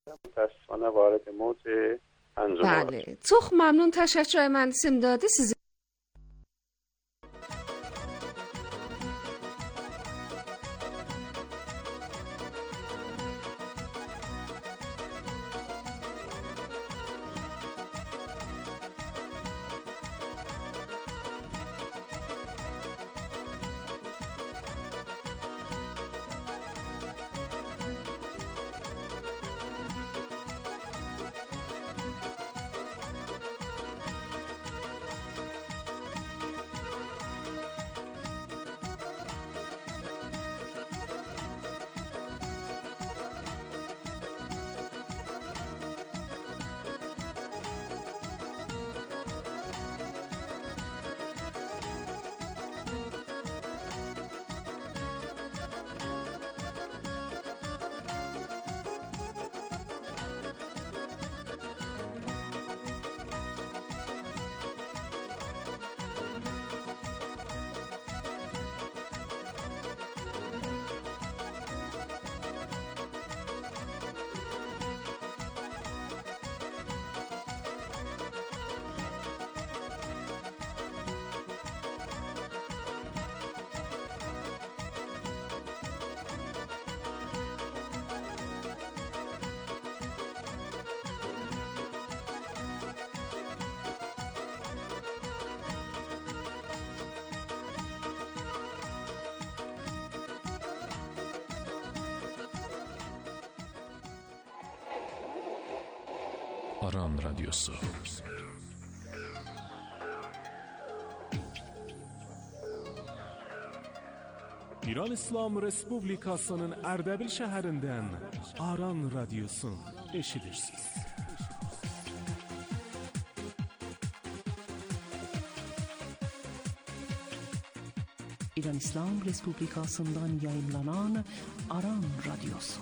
متاسفانه وارد موج انجام. بله، çok ممنون. تشکر مهندس امدادی. sizi Aran Radyosu. İran İslam Respublikasının Ərdəbil şəhərindən Aran Radyosu eşidirsiniz. İran İslam Respublikasından yayınlanan Aran Radyosu.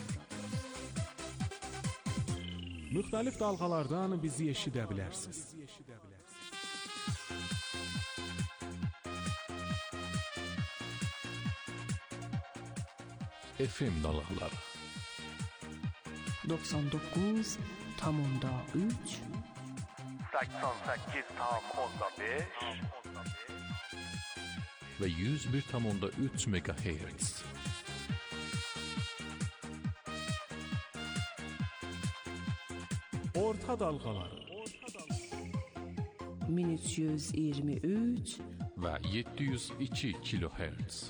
Müxtəlif dalğalardan bizi eşidə bilərsiniz. FM dalğaları 99.3 88.5 ve 101.3 MHz. Orta dalğaları 1323 ve 702 kHz.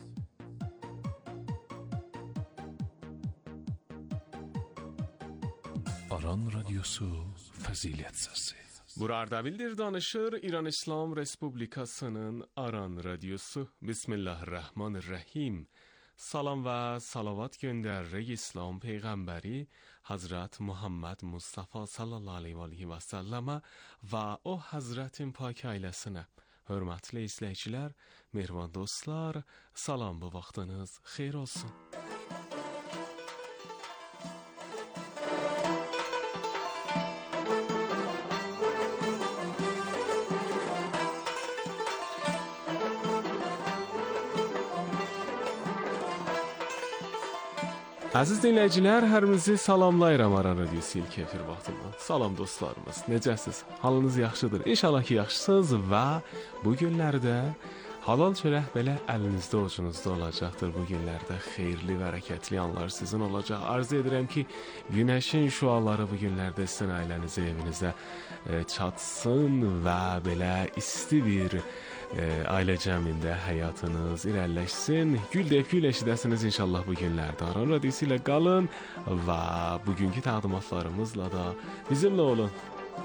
Aran Radyosu Fəzilət Səsi. Bura Ardabildir, danışır İran İslam Respublikasının Aran Radyosu. Bismillahirrahmanirrahim. Salam ve salavat göndəririk İslam Peyğəmbəri Hazret Muhammed Mustafa sallallahu aleyhi ve selleme ve o Hazretin pak ailəsinə. Hörmətli izləyicilər, mehriban dostlar, salam, bu vaxtınız xeyir olsun. Əziz dinləyicilər, hər birinizi salamlayıram Aran Radiosu ilk efir vaxtından. Salam dostlarımız, necəsiz? Halınız yaxşıdır? İnşallah ki, yaxşısınız və bu günlərdə halal çörək belə əlinizdə, ucunuzda olacaqdır. Bu günlərdə xeyirli və hərəkətli anlar sizin olacaq. Arzu edirəm ki, günəşin şüaları bu günlərdə sizin ailənizə, evinizə çatsın və belə isti bir ailə cəmində həyatınız irəliləşsin. Gül deyib gül eşidəsiniz inşallah bu günlərdə. Aran Radiosu ilə qalın və bugünkü təqdimatlarımızla da bizimlə olun.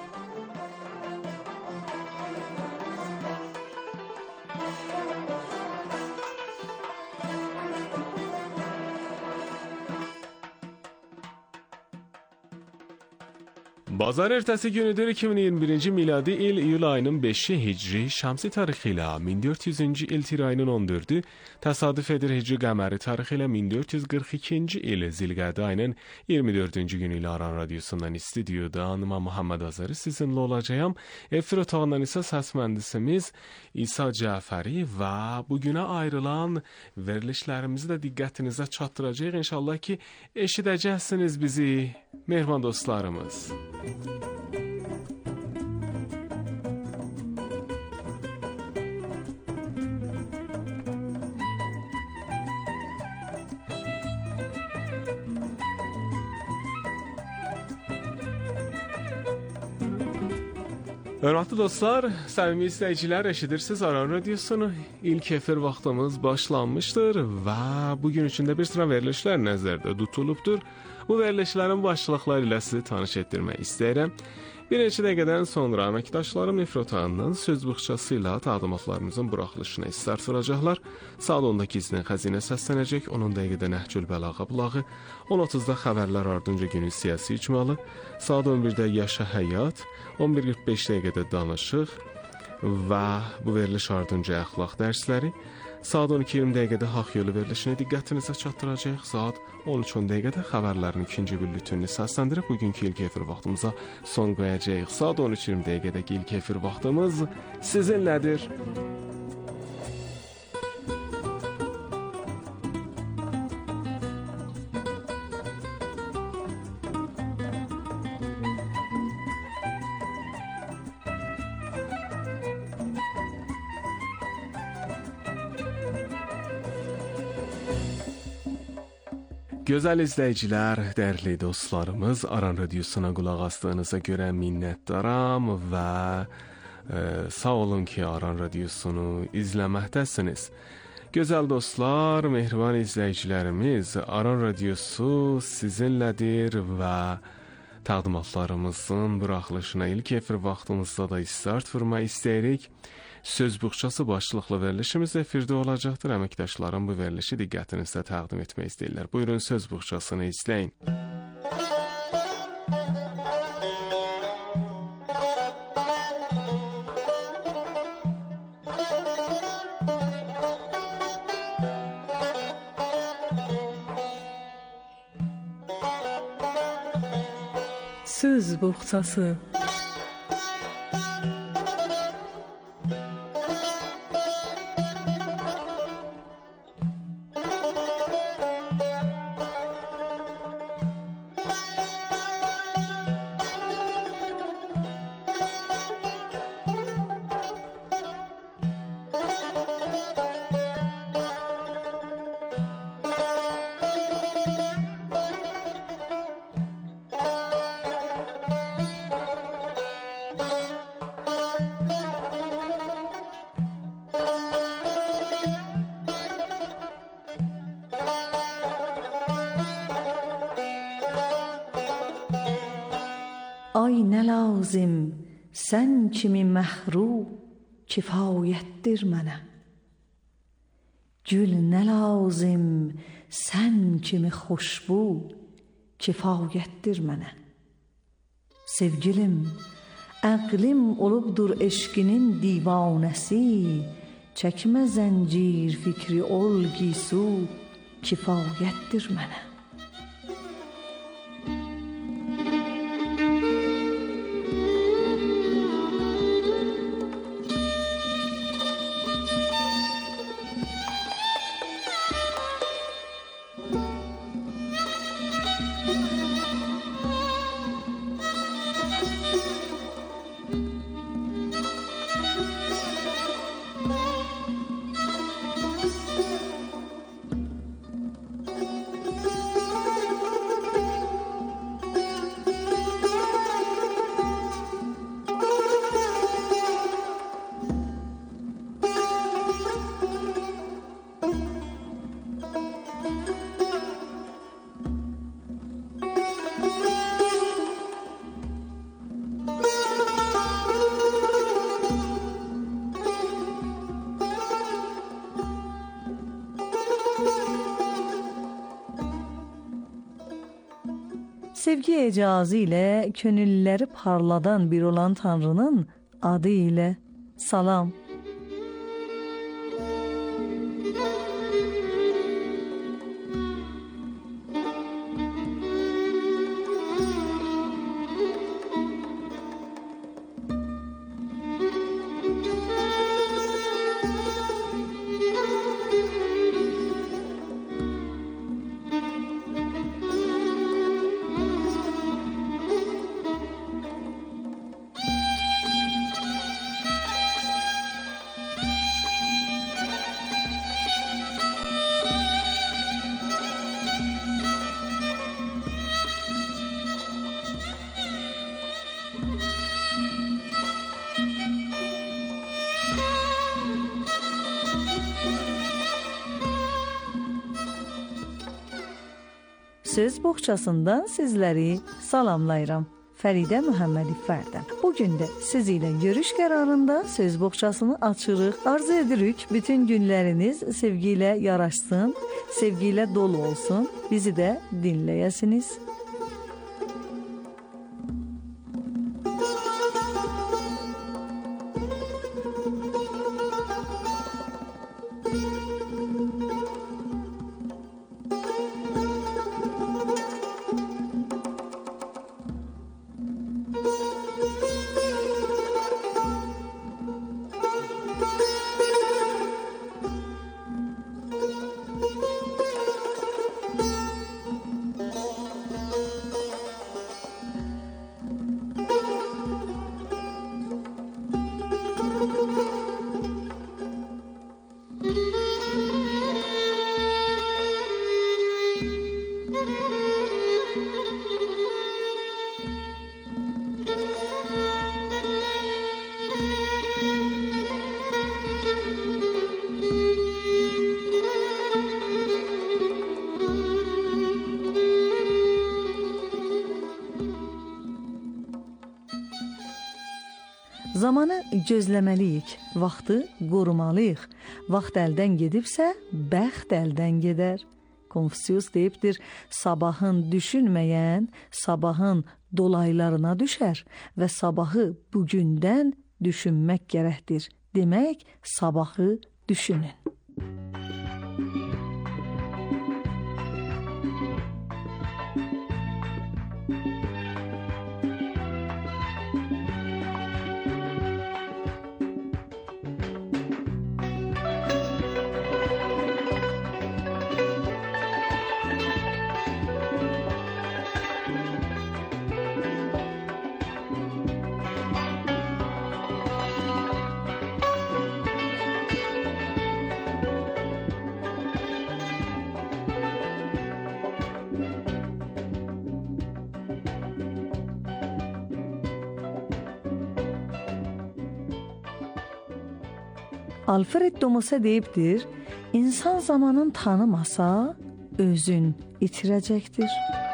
Bazar ertəsi günüdür, 2021-ci miladi il iyul ayının 5-i Hicri şəmsi tarixi ilə 1400-cü il tir ayının 14-ü təsadüf edir Hicri qəməri tarixi ilə 1442-ci il Zilqədə ayının 24-cü günü ilə Aran Radyosundan istüdyodan mən Muhammed Azəri sizinlə olacağım. Efir otağından isə səs mühəndisimiz İsa Cəfəri və bugünə ayrılan verilişlərimizi də diqqətinizə çatdıracağıq. İnşallah ki, eşidəcəksiniz bizi. mehriban dostlarımız. Hörmətli dostlar, səmimi izləyicilər, eşidirsiniz Aran Radiosunu. İlk efir vaxtımız başlanmışdır və bugün üçün də bir sıra verilişlər nəzərdə tutulubdur. Bu verilişlərin başlıqları ilə sizi tanış etdirmək istəyirəm. Bir neçə dəqiqədən sonra əməkdaşlarım Nifrotanın söz buxçası ilə təqdimatlarımızın buraxılışına istər soracaqlar. Saat 10-da gizlin xəzinə səslənəcək, 10 dəqiqədə Nəhcül Bəlağa bulağı, 10:30-da xəbərlər ardınca günün siyasi icmalı, saat 11-də Yaşa Həyat, 11:45 dəqiqədə danışıq və bu veriliş ardınca əxlaq dərsləri, saat 12:20 dəqiqədə Haqq Yolu verilişini diqqətinizə çatdıracaq, saat 13:10 dəqiqədə xəbərlərin ikinci bülletenini səsləndirib bugünkü ilk efir vaxtımıza son qoyacağıq. Saat 13:20 dəqiqədəki ilk efir vaxtımız sizinlədir. Gözəl izləyicilər, dəyərli dostlarımız, Aran Radiosuna qulaq asdığınıza görə minnətdaram və sağ olun ki, Aran Radiosunu izləməkdəsiniz. Gözəl dostlar, mehriban izləyicilərimiz, Aran Radiosu sizinlədir və təqdimatlarımızın buraxılışına ilk efir vaxtımızda da start vurmaq istəyirik. Söz buxçası başlıqlı verilişimiz efirdə olacaqdır. Əməkdaşlarım bu verilişi diqqətinizdə təqdim etmək istəyirlər. Buyurun söz buxçasını izləyin. Söz buxçası. Ay nə lazım, sən kimi məhru kifayətdir mənə. Gül nə lazım, sən kimi xoşbu kifayətdir mənə. Sevgilim, əqlim olubdur eşqinin divanəsi, çəkmə zəncir fikri ol gisu kifayətdir mənə. Sevgi icazı ile könülleri parladan bir olan Tanrı'nın adı ile salam. Söz boğçasından sizləri salamlayıram. Fəridə Məhəmmədifərdən. Bugün də siz ilə görüş qərarında söz boğçasını açırıq. Arzu edirik bütün günləriniz sevgi ilə yaraşsın, sevgi ilə dolu olsun. Bizi də dinləyəsiniz. Zamanı gözləməliyik, vaxtı qorumalıyıq. Vaxt əldən gedibsə, bəxt əldən gedər. Konfusius deyibdir, sabahın düşünməyən, sabahın dolaylarına düşər və sabahı bugündən düşünmək gərəkdir. Demək, sabahı düşünün. Alfred Domose deyibdir, insan zamanın tanımasa, özün itirəcəkdir.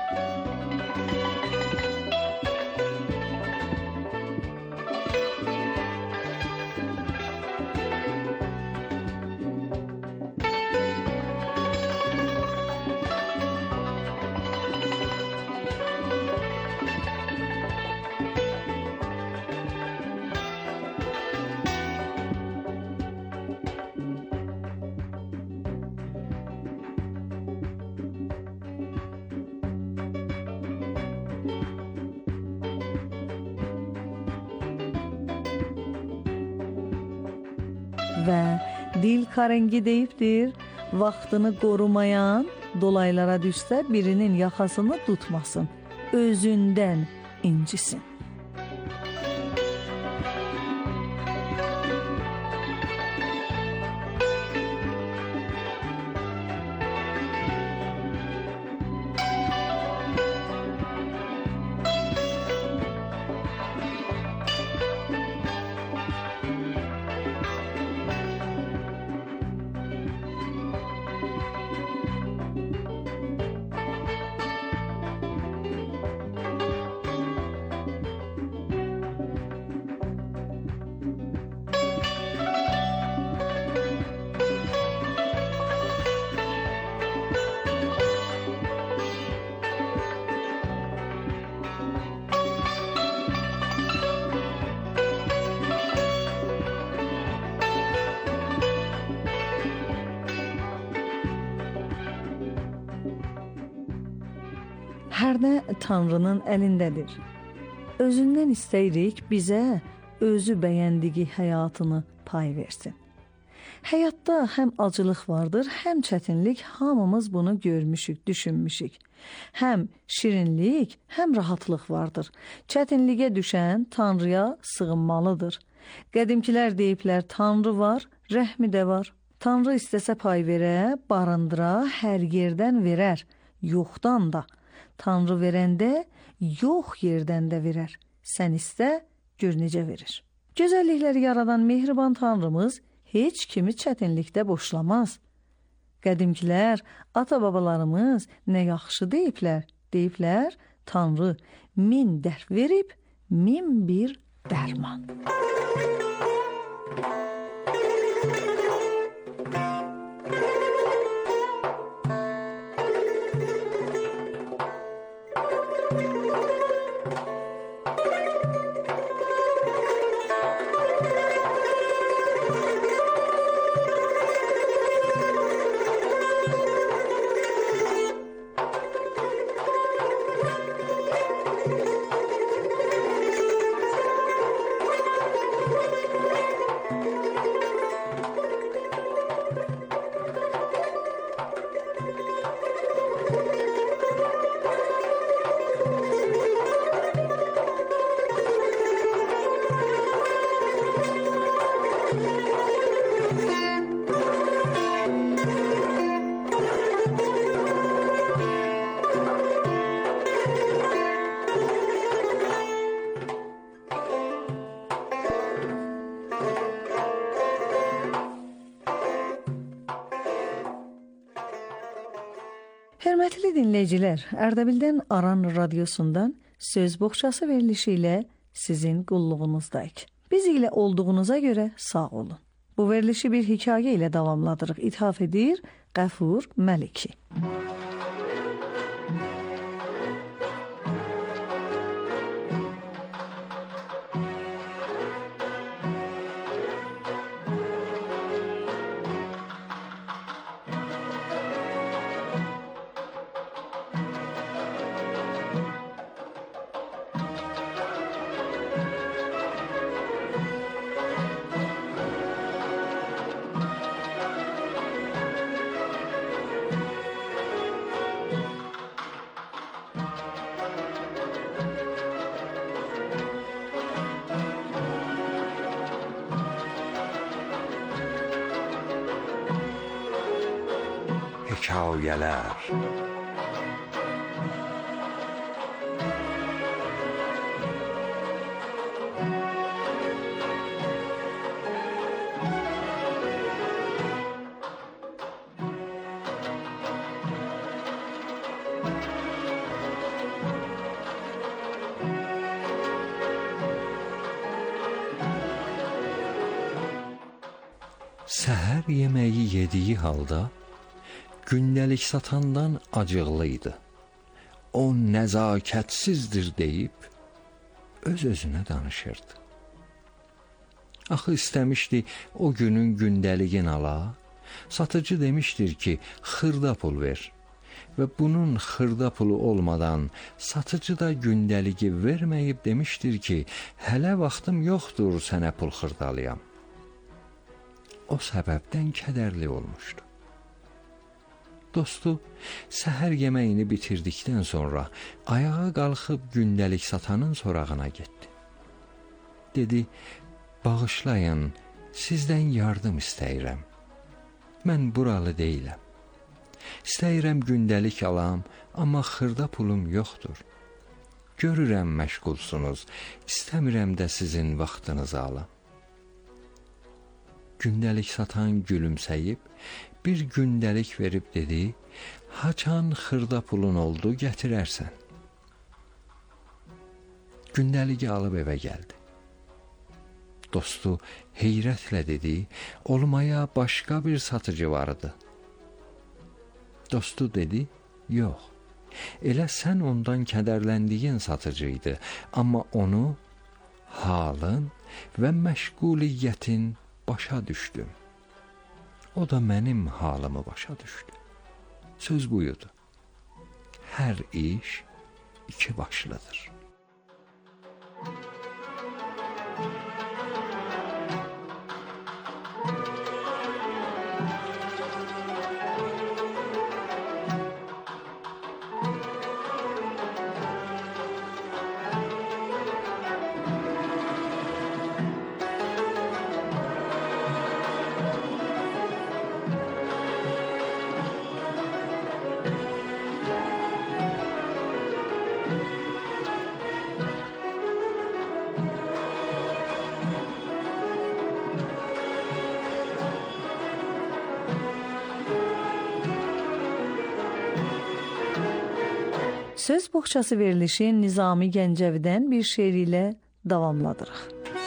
Və Dil Karengi deyibdir, vaxtını qorumayan dolaylara düşsə birinin yaxasını tutmasın, özündən incisin. Hər nə Tanrının əlindədir. Özündən istəyirik bizə özü bəyəndiyi həyatını pay versin. Həyatda həm acılıq vardır, həm çətinlik, hamımız bunu görmüşük, düşünmüşük. Həm şirinlik, həm rahatlıq vardır. Çətinliyə düşən Tanrıya sığınmalıdır. Qədimkilər deyiblər, Tanrı var, rəhmi də var. Tanrı istəsə pay verə, barındıra, hər yerdən verər, yoxdan da. Tanrı verəndə, yox yerdən də verər. Sən istə, gör necə verir. Gözəllikləri yaradan mehriban Tanrımız heç kimi çətinlikdə boşlamaz. Qədimkilər, ata-babalarımız nə yaxşı deyiblər. Deyiblər, Tanrı 1000 dərd verib, 1001 dərman. Hörmətli dinləyicilər, Ərdəbildən Aran radiosundan Söz Boğçası verilişi ilə sizin qulluğunuzdayıq. Biz ilə olduğunuza görə sağ olun. Bu verilişi bir hekayə ilə davamladırıq. İthaf edir Qəfur Məliki. Hekayələr. Səhər yeməyi yediyi halda gündəlik satandan acıqlıydı. O nəzakətsizdir deyib öz-özünə danışırdı. Axı istəmişdi o günün gündəliyin ala, satıcı demişdir ki, xırda pul ver və bunun xırda pulu olmadan satıcı da gündəligi verməyib demişdir ki, hələ vaxtım yoxdur sənə pul xırdalayam. O səbəbdən kədərli olmuşdu. Dostu səhər yeməyini bitirdikdən sonra ayağa qalxıb gündəlik satanın sorağına getdi. Dedi, bağışlayın, sizdən yardım istəyirəm. Mən buralı deyiləm. İstəyirəm gündəlik alam, amma xırda pulum yoxdur. Görürəm məşğulsunuz, istəmirəm də sizin vaxtınızı alam. Gündəlik satan gülümsəyib, bir gündəlik verib dedi, haçan xırda pulun oldu, gətirərsən. Gündəligi alıb evə gəldi. Dostu heyrətlə dedi, olmaya başqa bir satıcı vardı. Dostu dedi, yox, elə sən ondan kədərləndiyin satıcıydı, amma onu halın və məşğuliyyətin başa düşdüm. O da mənim halımı başa düşdü. Söz buydu. Hər iş iki başlıdır. Söz boğçası verilişi Nizami Gəncəvidən bir şeir ilə davamladırıq.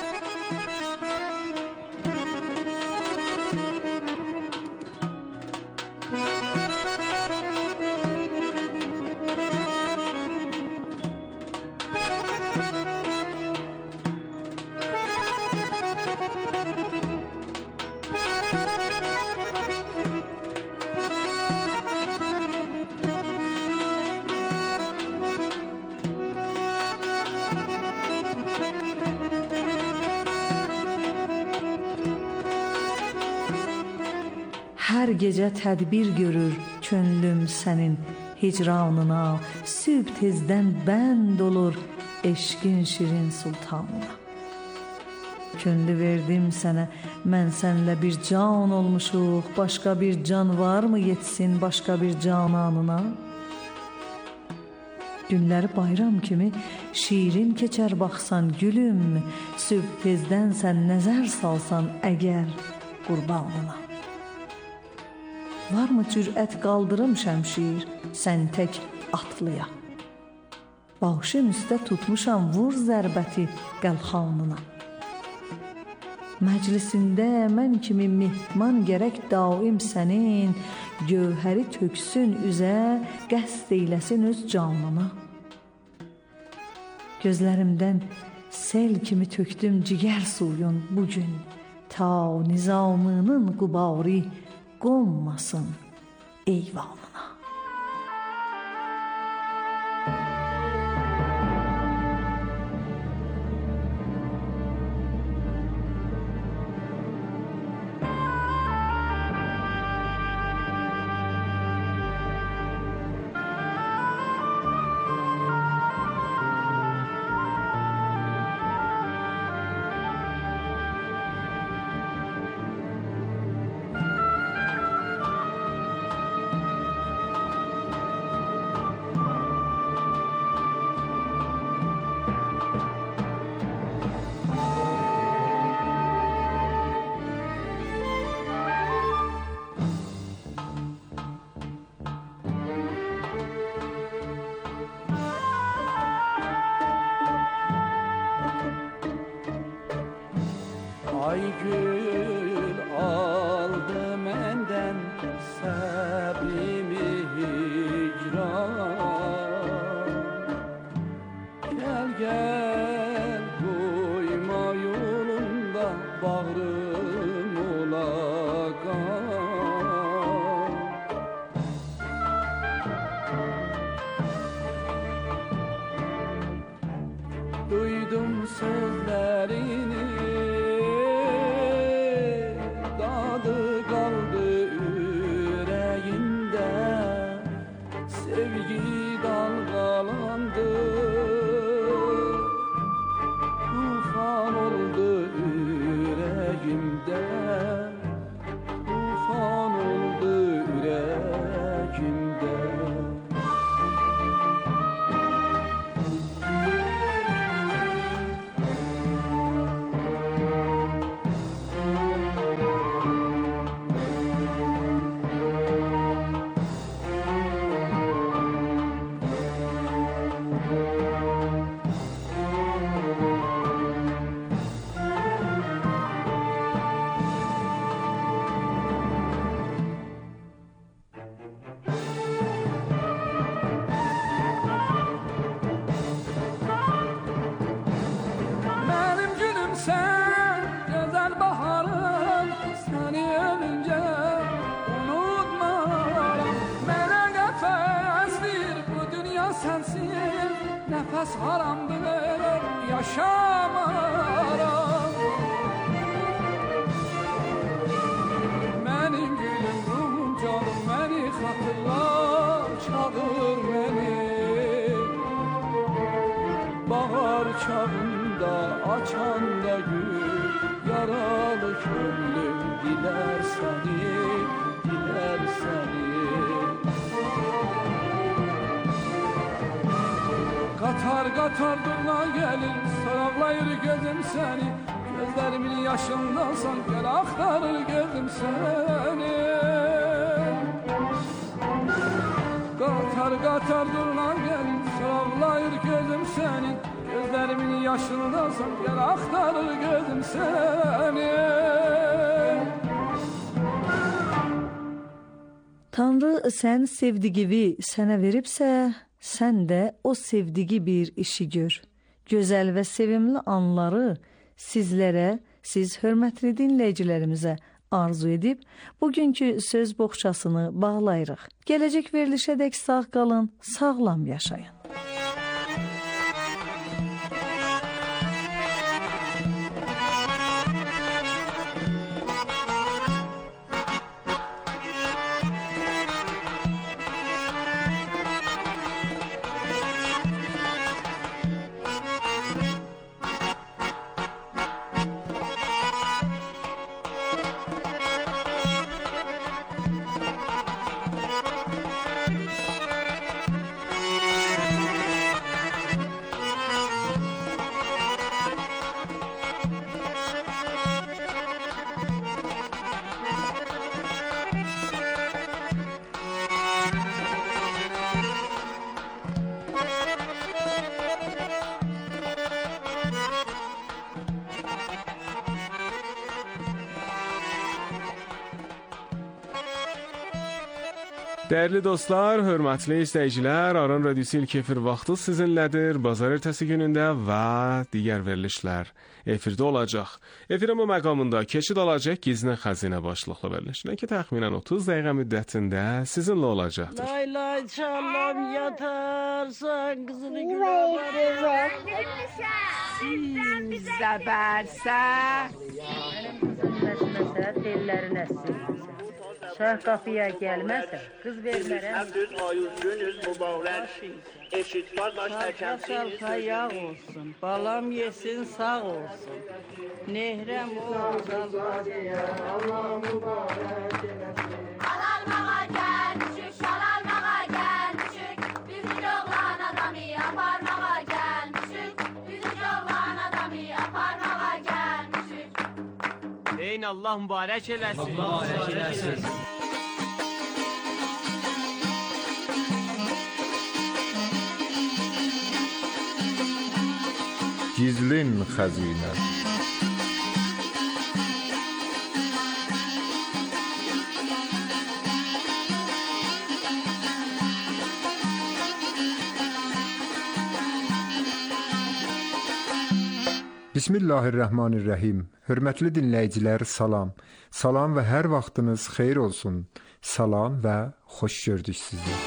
Hər gecə tədbir görür könlüm sənin hicranına, sübh tezdən bənd olur eşqin şirin sultanına. Könlü verdim sənə, mən sənlə bir can olmuşuq, başqa bir can var mı yetsin başqa bir cananına? Günləri bayram kimi şirin keçər baxsan gülüm, sübh tezdən sən nəzər salsan əgər qurbanına. Varmı cürət qaldırım şəmşir, sən tək atlıya? Başım üstə tutmuşam vur zərbəti qəlxanına. Məclisində mən kimi mehman gərək daim sənin, gövhəri töksün üzə, qəsd eyləsin öz canına. Gözlərimdən sel kimi töktüm cigər suyun bugün, ta nizamının qubari qonmasın eyvanına. Ay gül aldı məndən səbrimi hicran. Gəl gəl qoyma yolunda bağrım olaqan. Duydum sözlərini, nəfəs haramdır, yaşamaram. Mənim gülüm, ruhum, canım, məni xatırla, çağır məni. Bahar çağında, açanda gül, yaralı könlüm dilər səni, dilər səni. Qatar qatar durna gəlir, soraqlayır gözüm səni. Gözlərimin yaşındansan, gəl axtarır gözüm səni. Qatar qatar durna gəlir, Çağlayır gözüm senin, gözlerimin yaşındasan, gel aktarır gözüm seni. Tanrı sən sevdiğini sənə veribsə, sən də o sevdiği bir işi gör. Gözəl və sevimli anları sizlərə, siz hörmətli dinləyicilərimizə arzu edib, bugünkü söz boğçasını bağlayırıq. Gələcək verilişədək sağ qalın, sağlam yaşayın. Dəyərli dostlar, hörmətli izləyicilər, Aran Radiosu İlk Efir vaxtı sizinlədir. Bazar ertəsi günündə və digər verilişlər efirdə olacaq. Efirəmə məqamında keçid alacaq Gizli Xəzinə başlıqlı verilişinə ki, təxminən 30 dəqiqə müddətində sizinlə olacaqdır. Lay lay çalam yatarsan qızını güləmərəm. Sen bize versen. Benim kızım məsməsə, tellərin əssin. Şah qapıya gəlməsə, qız vermərəm. Düz ayız günüz mübarək. Eşit qardaş əkəmsiniz. Şarqa yağ olsun, balam yesin sağ olsun. Nehrəm olsun. Allah mübarək eləsin. Alalmağa gəlmişik, şalalmağa gəlmişik. Bizim oğlan adamı aparmağa gəlmişik. Bizim oğlan adamı aparmağa gəlmişik. Deyin Allah mübarək eləsin. Allah mübarək eləsin. Gizlin xəzinə. Bismillahirrahmanirrahim. Hörmətli dinləyicilər, salam. Salam və hər vaxtınız xeyir olsun. Salam və xoş gördük sizi.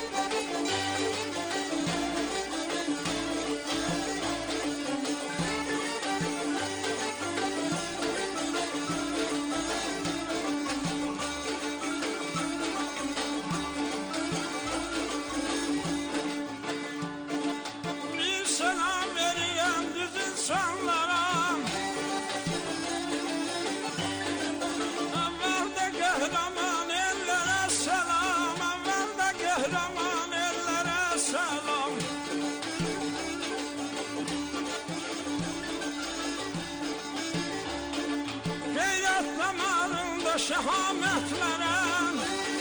Şahametlerem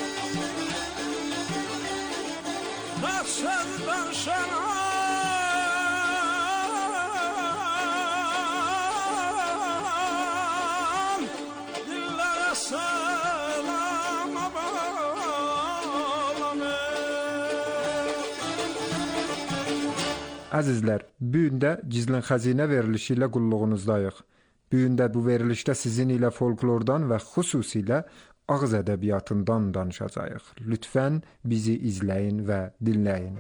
Taksızdan şanam Dillere selam bağlanır. Əzizlər, bu gün də Gizlin Xəzinə verilişi ilə qulluğunuzdayıq. Bu gün də bu verilişdə sizin ilə folklordan və xüsusilə ağız ədəbiyyatından danışacağıq. Lütfən bizi izləyin və dinləyin.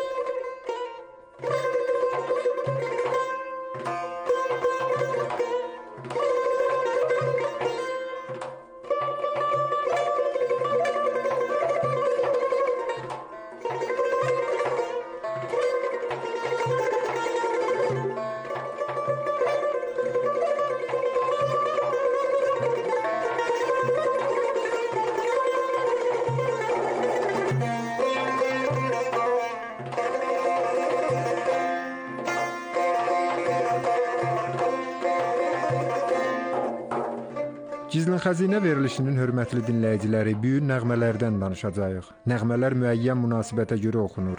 Gizlin Xəzinə verilişinin hörmətli dinləyiciləri, bu gün nəğmələrdən danışacağıq. Nəğmələr müəyyən münasibətə görə oxunur.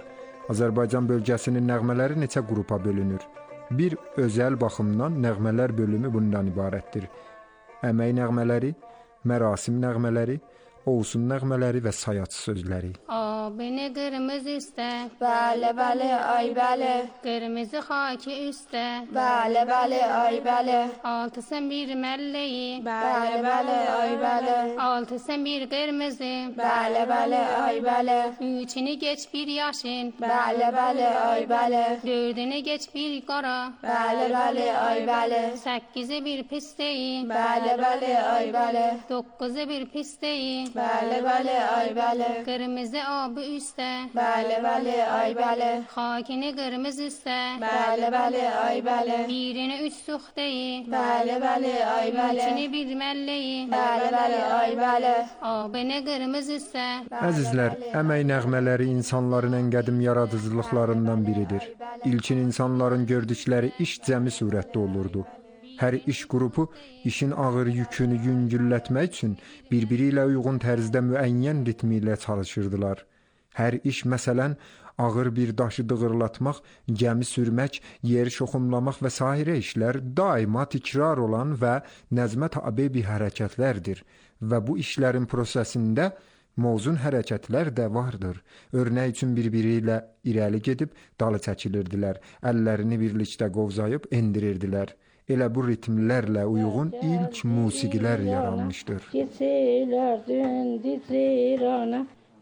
Azərbaycan bölgəsinin nəğmələri neçə qrupa bölünür? Bir özəl baxımdan nəğmələr bölümü bundan ibarətdir. Əmək nəğmələri, mərasim nəğmələri, olsun nəğmələri və sayaç sözləri. Abini qırmızı üstə, bəli, bəli, ay bəli. Qırmızı xaki üstə, bəli, bəli, ay bəli. Altı sən bir məlləyi, bəli, bəli, ay bəli. Altı sən bir qırmızı, bəli, bəli, ay bəli. Üçünü geç bir yaşın, bəli, bəli, ay bəli. Dördünü geç bir qara, bəli, bəli, ay bəli. Səkkizi bir pisteyi, bəli, bəli, ay bəli. Dokkuzu bir pisteyi, bəli, bəli, ay bəli. Qırmızı abı üstə, bəli, bəli, ay bəli. Xakini qırmızı üstə, bəli, bəli, ay bəli. Birini üç suxdeyi, bəli, bəli, ay bəli. Üçünü bir məlleyi, bəli, bəli, ay bəli. Abini qırmızı üstə. Əzizlər, əmək nəğmələri insanların ən qədim yaradıcılıqlarından biridir. İlkin insanların gördükləri iş cəmi surətdə olurdu. Hər iş qrupu işin ağır yükünü yüngüllətmək üçün bir-biri ilə uyğun tərzdə müəyyən ritmi ilə çalışırdılar. Hər iş, məsələn, ağır bir daşı dığırlatmaq, gəmi sürmək, yer şoxumlamaq və sairə işlər daima təkrar olan və nəzmə tabe bir hərəkətlərdir və bu işlərin prosesində mozun hərəkətlər də vardır. Örnək üçün bir-biri ilə irəli gedib dalı çəkilirdilər, əllərini birlikdə qovzayıb endirirdilər. Elə bu ritmlərlə uyğun ilk musiqilər yaranmışdır. Keçirlər döndü İrana,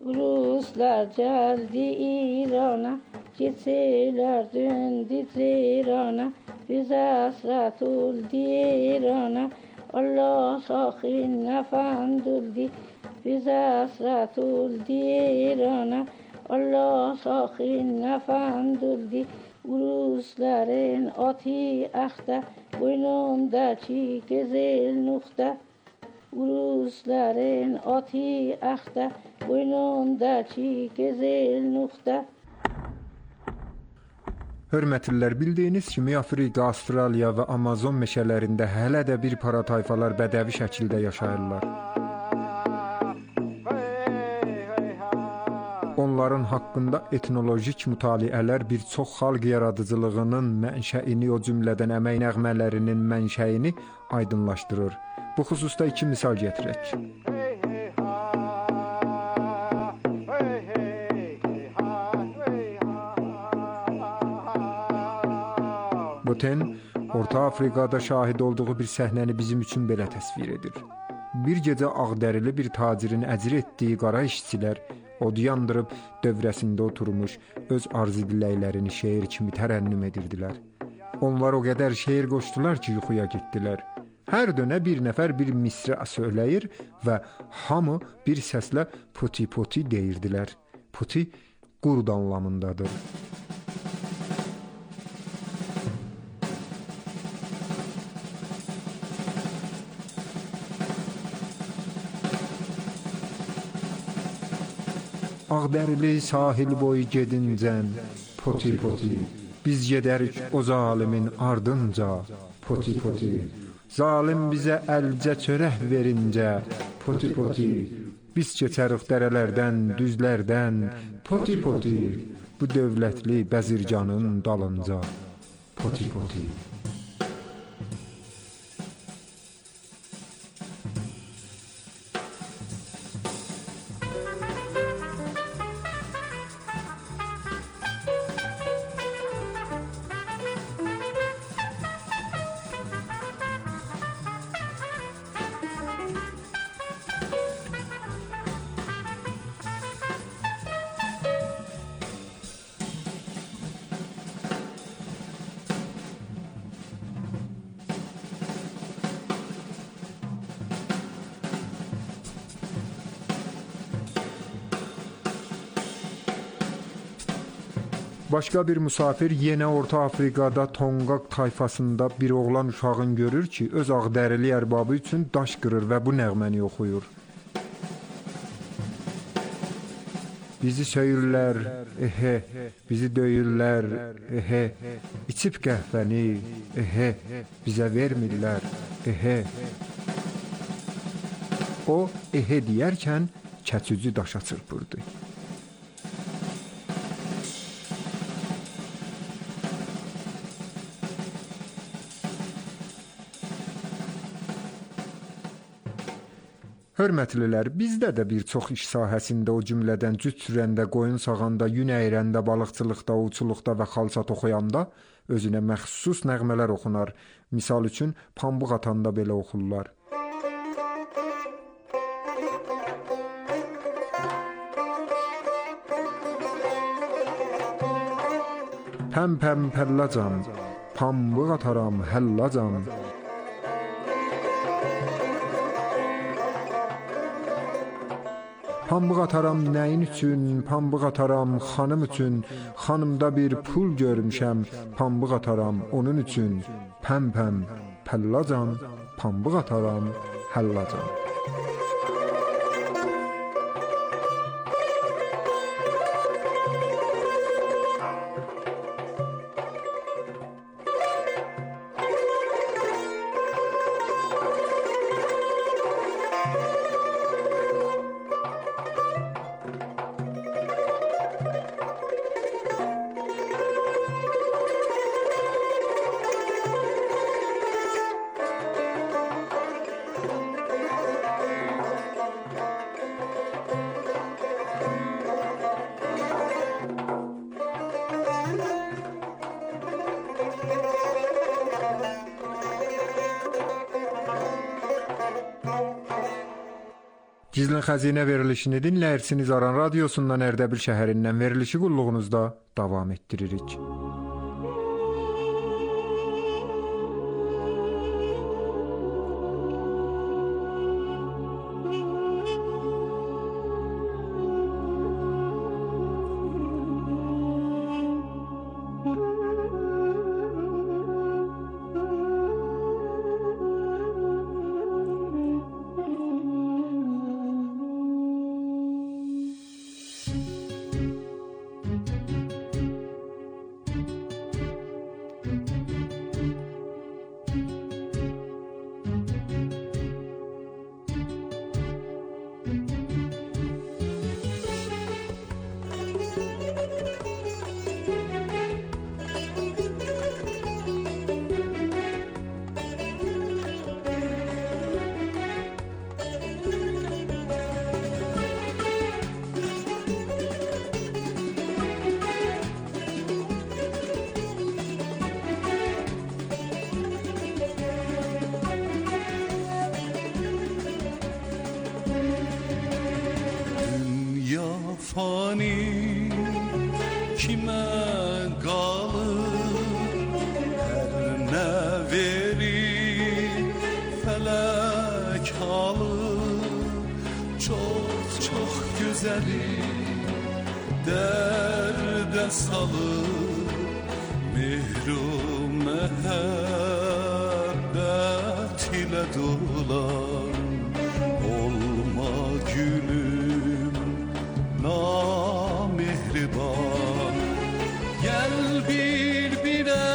Ruslar gəldi İrana. Keçirlər döndü İrana, biz əsrət oldu İrana. Allah şahin nəfənd oldu, biz əsrət oldu İrana. Allah şahin nəfənd oldu. Rusların atı əxtə, boynundakı gözəl nuxtə. Rusların atı əxtə, boynundakı gözəl nuxtə. Hörmətlilər, bildiyiniz kimi Afrika, Avstraliya və Amazon meşələrində hələ də bir para tayfalar bədəvi şəkildə yaşayırlar. Onların haqqında etnolojik mütaliələr bir çox xalq yaradıcılığının mənşəini, o cümlədən əmək nəğmələrinin mənşəini aydınlaşdırır. Bu xüsusda iki misal gətirək. Boten, Orta Afrikada şahid olduğu bir səhnəni bizim üçün belə təsvir edir. Bir gecə ağdərili bir tacirin əcr etdiyi qara işçilər od yandırıb dövrəsində oturmuş öz arzu diləklərini şeir kimi tərənnüm edirdilər. Onlar o qədər şeir qoşdular ki, yuxuya getdilər. Hər dönə bir nəfər bir misra söyləyir və hamı bir səslə poti poti deyirdilər. Poti qurd anlamındadır. Ağdərili sahil boyu gedincən, poti poti, biz gedərik o zalimin ardınca, poti poti. Zalim bizə əlcə çörək verincə, poti poti. Biz keçərik dərələrdən, düzlərdən, poti poti. Bu dövlətli bəzircanın dalınca, poti poti. Başqa bir musafir yenə Orta Afrikada Tongaq tayfasında bir oğlan uşağını görür ki, öz ağdərili ərbabı üçün daş qırır və bu nəğməni oxuyur. Bizi söyürlər, ehe, bizi döyürlər, ehe, içib qəhvəni, ehe, bizə vermirlər, ehe. O, ehe deyərkən kəçücü daşa çırpırdı. Hörmətlilər, bizdə də bir çox iş sahəsində, o cümlədən cüt sürəndə, qoyun sağanda, yün əyirəndə, balıqçılıqda, ovçuluqda və xalçat oxuyanda özünə məxsus nəğmələr oxunar. Misal üçün, pambıq atanda belə oxurlar. Pəm pəm pəllacan, pambıq ataram həllacan. Pambıq ataram nəyin üçün, pambıq ataram xanım üçün, xanımda bir pul görmüşəm, pambıq ataram onun üçün. Pəm pəm pəllacan, pambıq ataram həllacan. Gizlin Xəzinə verilişini dinləyirsiniz. Aran radiosundan Ərdəbil şəhərindən verilişi qulluğunuzda davam etdiririk. fani kime kalır, her ne verir felek alır. Çok çok güzeli derde salır, mihru mehabbet ile dolar. Olma gülüm namihriban, gel birbirine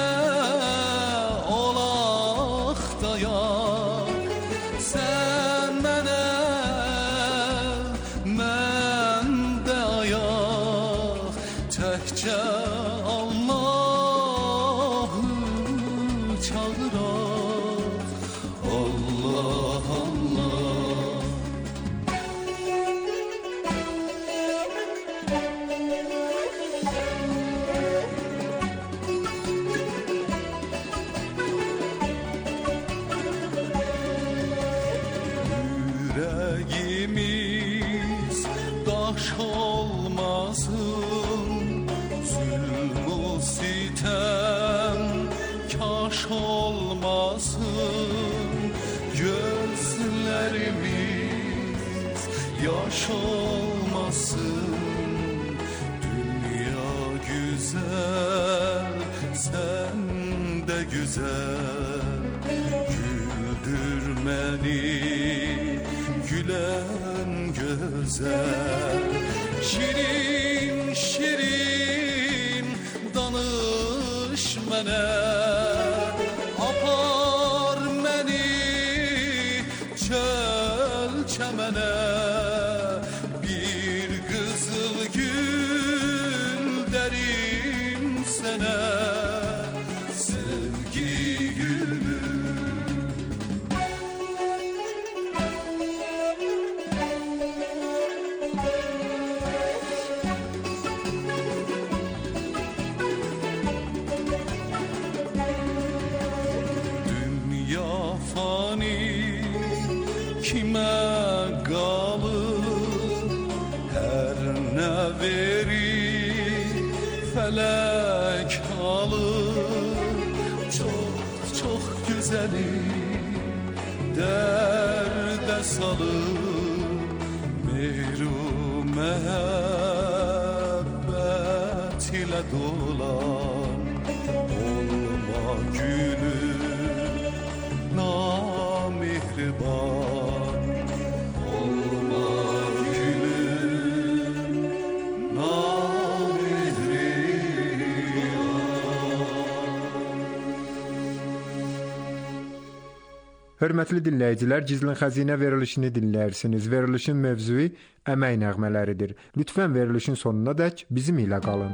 olaq dayak. Sen mene, mən də ayak, təkcə Allah'ı çağıraq. Allah Allah. Yüreğimiz daş olmasın, zulmü sitem kaş olmasın. Gözlerimiz yaş olmasın. Dünya güzel, sen de güzel. Güldürmeni gülen güzel. Şirin şirin danış mənə, apar məni çöl çəmənə. Bir qızıl gül dərim sənə, sevgi gülüm. kimə qalır, hər nə verir fələk alır. Çox gözəli dərdə salır, mehru məhəbbət ilə dolan. Olma gülüm namehriban, olma gülüm namehriban. Hörmətli dinləyicilər, Gizlin Xəzinə verilişini dinləyirsiniz. Verilişin mövzuu əmək nəğmələridir. Lütfən verilişin sonuna dək bizim ilə qalın.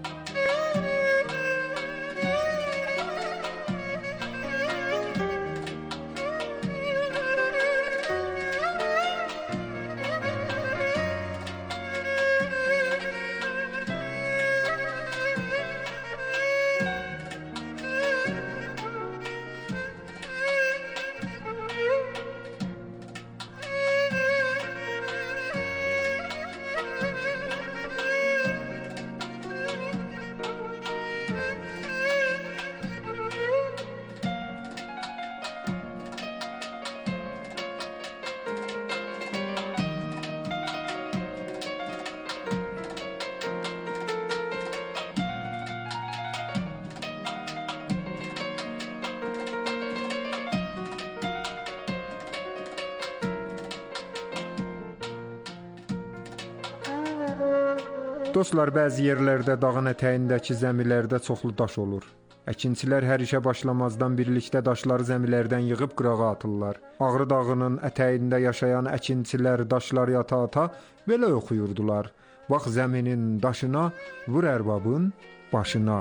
Dostlar, bəzi yerlərdə dağın ətəyindəki zəmilərdə çoxlu daş olur. Əkinçilər hər işə başlamazdan birlikdə daşları zəmilərdən yığıb qırağa atırlar. Ağrı dağının ətəyində yaşayan əkinçilər daşları ata-ata belə oxuyurdular: bax zəminin daşına, vur ərbabın başına.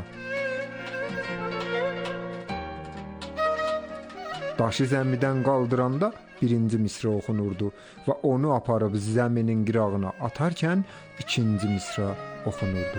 Daşı zəmidən qaldıranda birinci misra oxunurdu və onu aparıb zəminin qırağına atarkən ikinci misra oxunurdu.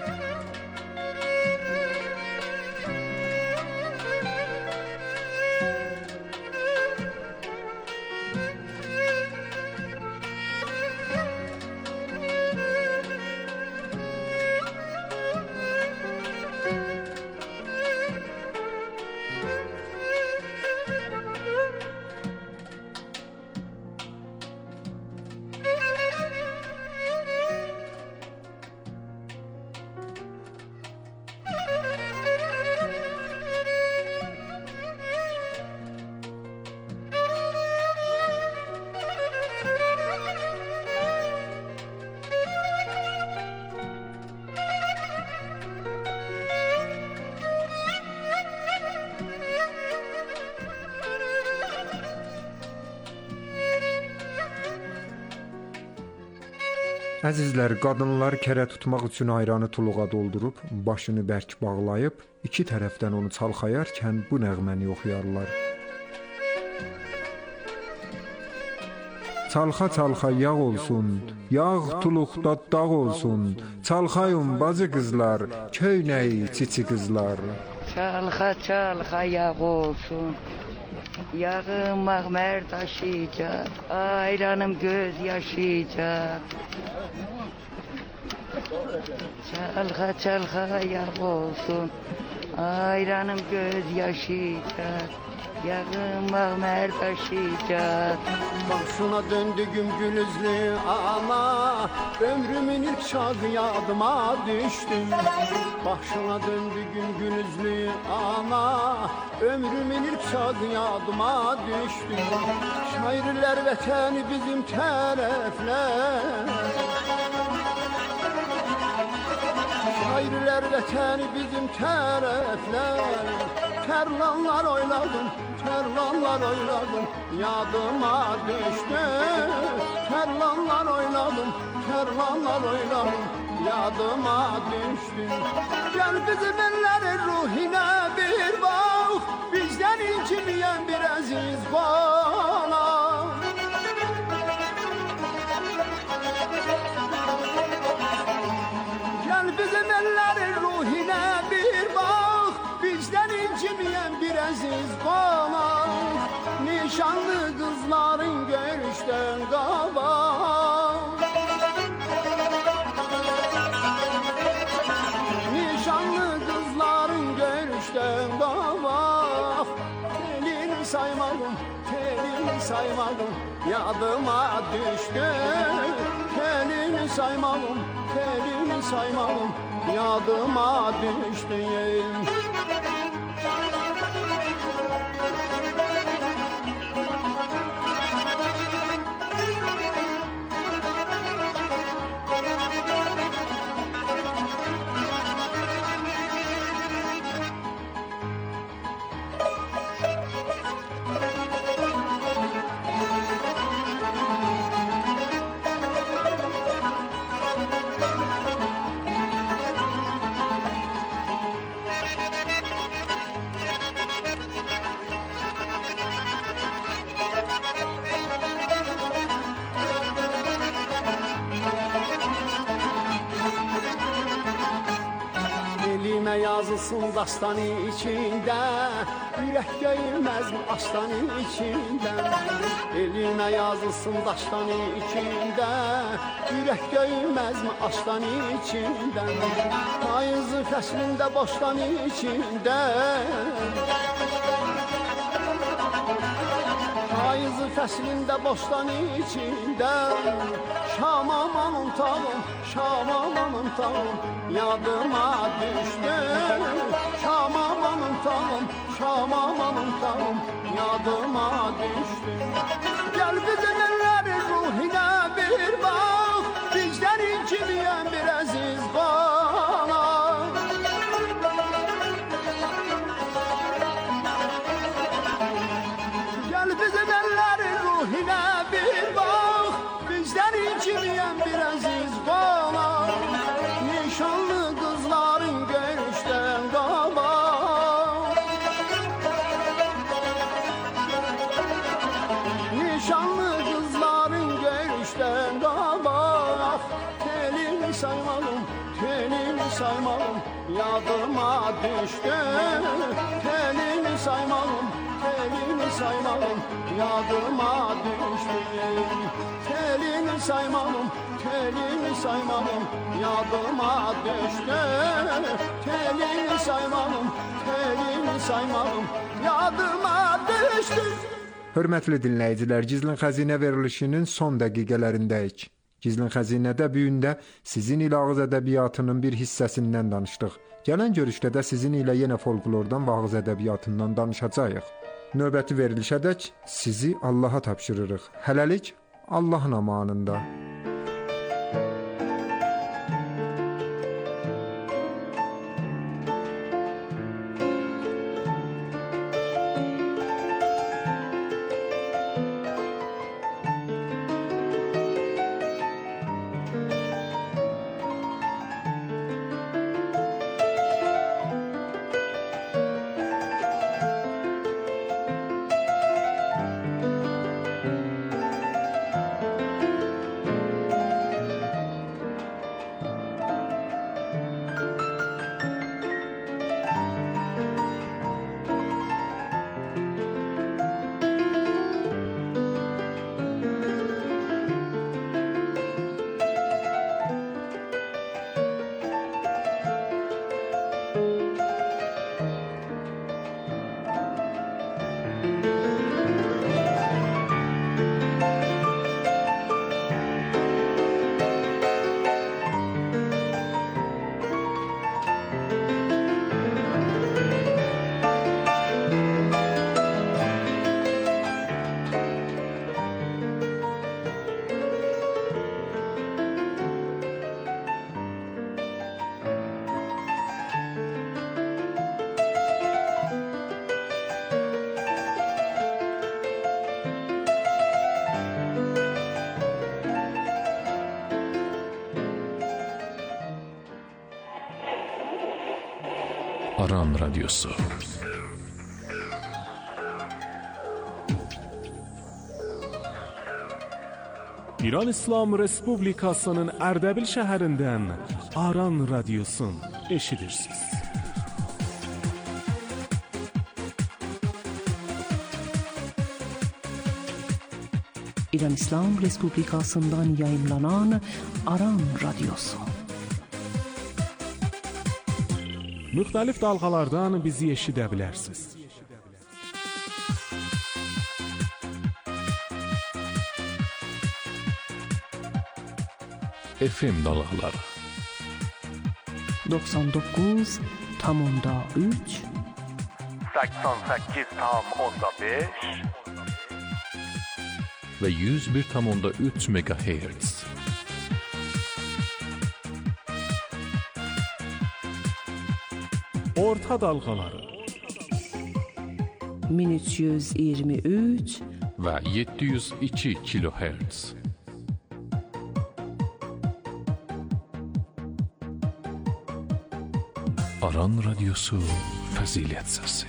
Əzizlər, qadınlar kərə tutmaq üçün ayranı tuluğa doldurub, başını bərk bağlayıb, iki tərəfdən onu çalxayarkən bu nəğməni oxuyarlar. Çalxa çalxa yağ olsun, yağ tuluqda dağ olsun, çalxayın bacı qızlar, köynəyi çiçi qızlar. Çalxa çalxa yağ olsun, yağım məğmər daşıyacaq, ayranım göz yaşayacaq. Çalxa çalxa yağ olsun, ayranım göz yaşayacaq, yağım məğmər daşıyacaq. Başına döndüğüm gülüzlü ana, ömrümün ilk çağı yadıma düştü. Başına döndüğüm gülüzlü ana, ömrümün ilk çağı yadıma düştü. Şairler vətəni bizim tərəflər, şairler vətəni bizim tərəflər. Tərlanlar oynadım, tərlanlar oynadım, yadıma düştü. Tərlanlar oynadım, tərlanlar oynadım, yadıma düştü. Gel bizim ellerin ruhine bir bak, bizden inciməyən bir əziz bana. Gel bizim ellerin ruhine bir bak, bizden inciməyən bir əziz qonaq. Nişanlı kızların görüşten qabaq. Nişanlı kızların görüşten qabaq. Telini saymadım, telini saymadım, yadıma düştü. Telini saymadım, telini saymadım, yadıma düştü. Elime yazılsın dastanı içinde, yürek göğülmez mi aslanı içinde? Elime yazılsın dastanı içinde, yürek göğülmez mi aslanı içinde? Payızı fəslində bostanı içinde, payızı fəslində bostanı içinde. Şam amanın tağım, Şam amanın tağım, yadıma düştü. Şam amanın tağım, Şam amanın tağım, yadıma düştü. Gel bizim ellerin ruhine bir bak, bizlerin kimiyen bir aziz bana. Gel bizim ellerin ruhine bir bak, bizlerin kimiyen bir aziz bana. Nişanlı kızların görüşten qabaq. Nişanlı kızların görüşten qabaq. Telini saymalım, telini saymalım, yadıma düştü. Telini saymalım, telini saymalım, yadıma düştü. Telini saymalım, telini saymalım, yadıma düştü. Telini saymalım, telini saymalım, yadıma düştü. Hörmətli dinləyicilər, Gizlin Xəzinə verilişinin son dəqiqələrindəyik. Gizlin Xəzinədə bu gün də sizin ilə ağız ədəbiyyatının bir hissəsindən danışdıq. Gələn görüşdə də sizin ilə yenə folklordan və ağız ədəbiyyatından danışacağıq. Növbəti verilişədək sizi Allaha tapşırırıq. Hələlik Allahın amanında. Aran Radyosu. İran İslam Respublikasının Ərdəbil şəhərindən Aran Radyosun eşidirsiniz. İran İslam Respublikasından yayımlanan Aran Radyosu. Müxtəlif dalğalardan bizi eşidə bilərsiniz. FM dalğaları 99,3 88,5 ve 101,3 MHz. Orta dalğaları 1323 ve 702 kHz. Aran Radyosu Fəzilət Səsi.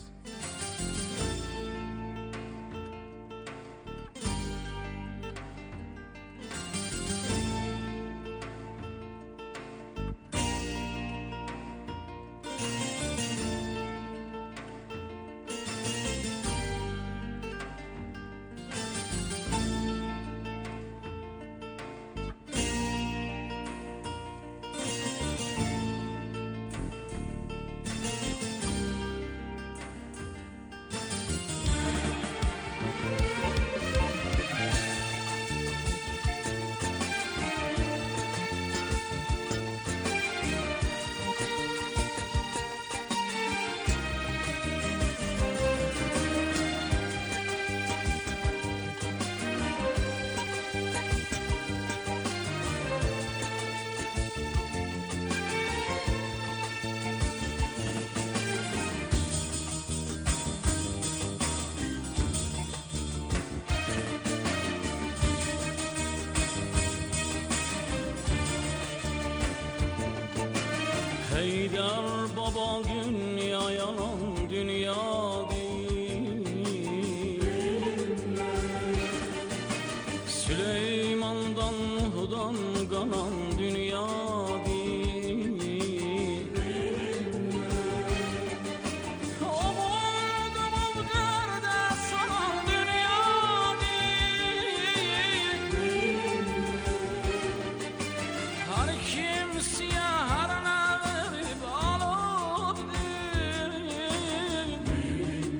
Heydar baba dünya yalan dünya değil. Süleyman'dan Nuh'dan kalan dünya değil. Oğuldum o derde salan dünya değil. Her kimseye her ne verip alıp değil.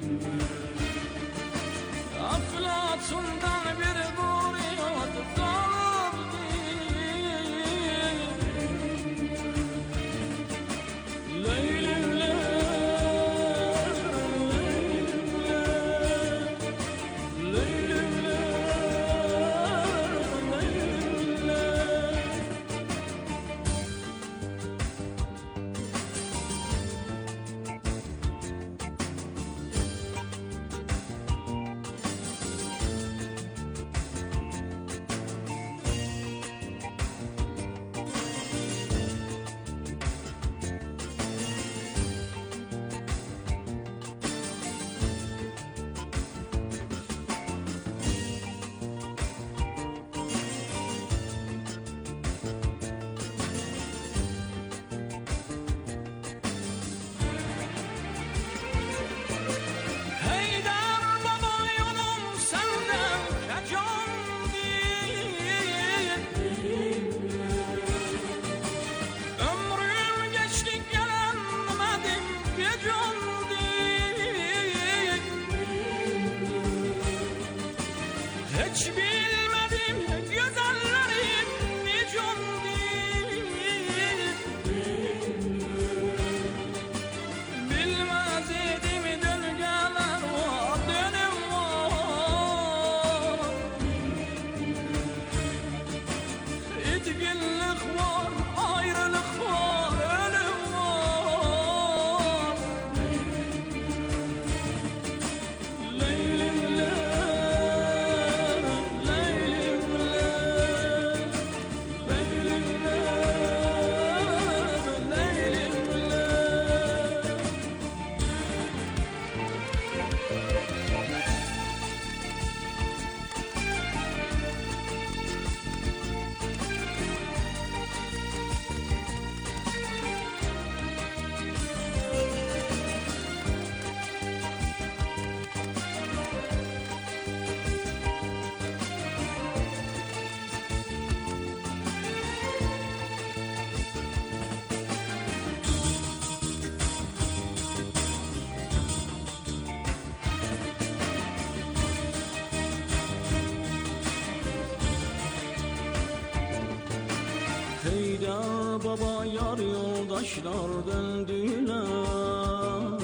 baba yar yoldaşlar döndüler.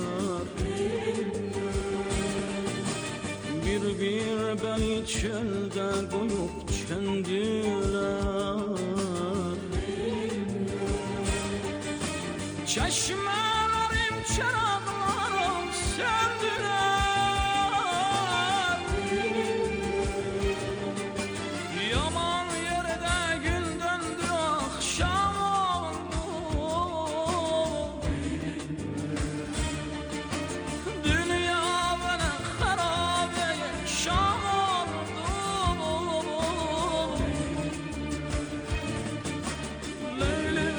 Bir beni çölde koyup çöndüler. Çeşmelerim çırağlarım söndüler. Yaman yerde gün döndü akşam oldu. Dünya bana harabe şam oldu. Leylim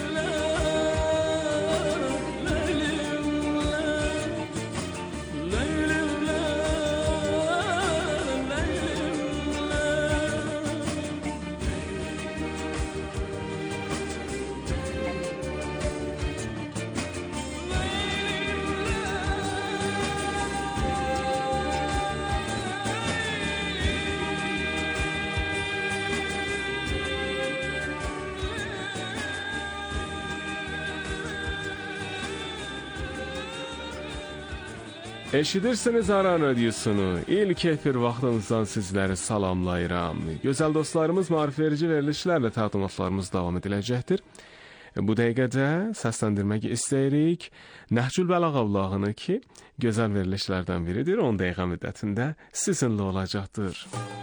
Eşidirsiniz Aran Radyosunu. İlk efir vaxtınızdan sizləri salamlayıram. Gözəl dostlarımız, maarifverici verilişlərlə təqdimatlarımız davam ediləcəkdir. Bu dəqiqədə səsləndirmək istəyirik Nəhcül Bəlağa ulağını ki, gözəl verilişlərdən biridir. 10 dəqiqə müddətində sizinlə olacaqdır.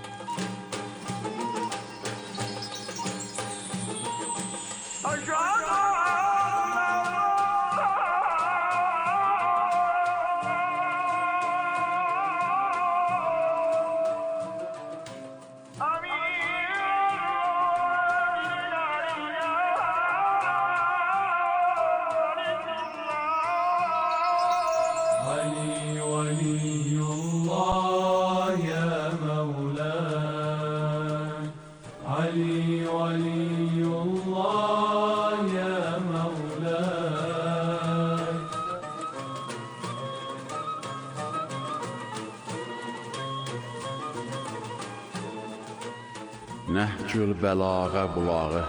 Nəhcül Bəlağa bulağı.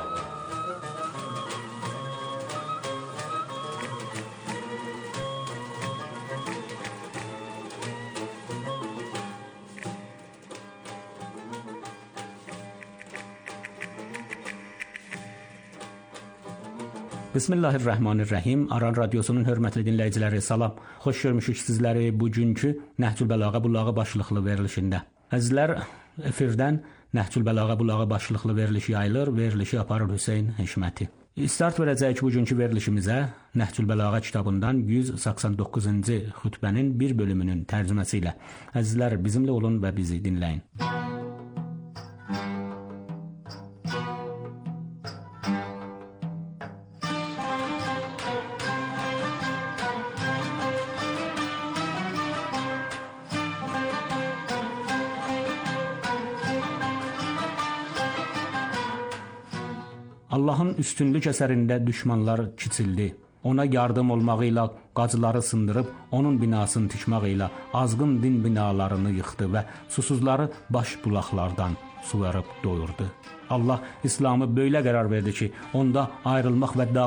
Bismillahirrahmanirrahim. Aran Radyosunun hörmətli dinləyiciləri, salam. Xoş görmüşük sizləri bugünkü Nəhcül Bəlağa bulağı başlıqlı verilişində. Əzizlər, efirdən Nəhcül Bəlağa bulağı başlıqlı veriliş yayılır, verilişi aparır Hüseyn Hişməti. İstart verəcəyik bugünkü verilişimizə Nəhcül Bəlağa kitabından 189-cu xütbənin bir bölümünün tərcüməsi ilə. Əzizlər, bizimlə olun və bizi dinləyin. Allahın üstünlük əsərində düşmanlar kiçildi. Ona yardım olmağı ilə qacıları sındırıb, onun binasını tikmək ilə azğın din binalarını yıxdı və susuzları baş bulaqlardan suvarıb doyurdu. Allah İslamı böylə qərar verdi ki, onda ayrılmaq və